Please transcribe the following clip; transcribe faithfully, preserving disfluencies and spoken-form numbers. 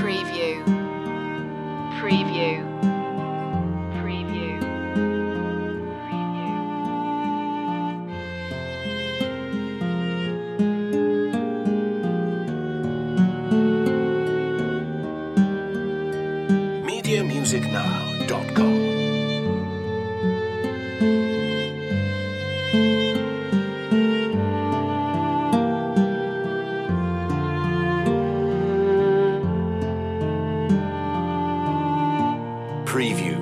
preview, preview, preview, preview. media music now dot com Preview.